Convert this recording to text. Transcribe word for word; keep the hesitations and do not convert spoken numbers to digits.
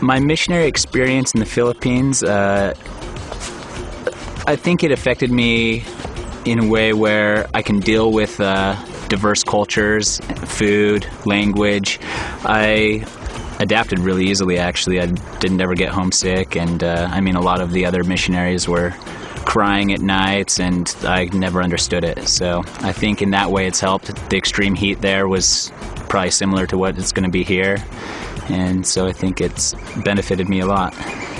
my missionary experience in the Philippines, uh, I think it affected me in a way where I can deal with uh, diverse cultures, food, language. I adapted really easily, actually. I didn't ever get homesick, and uh, I mean, a lot of the other missionaries were crying at nights, and I never understood it. So I think in that way it's helped. The extreme heat there was probably similar to what it's going to be here, and so I think it's benefited me a lot.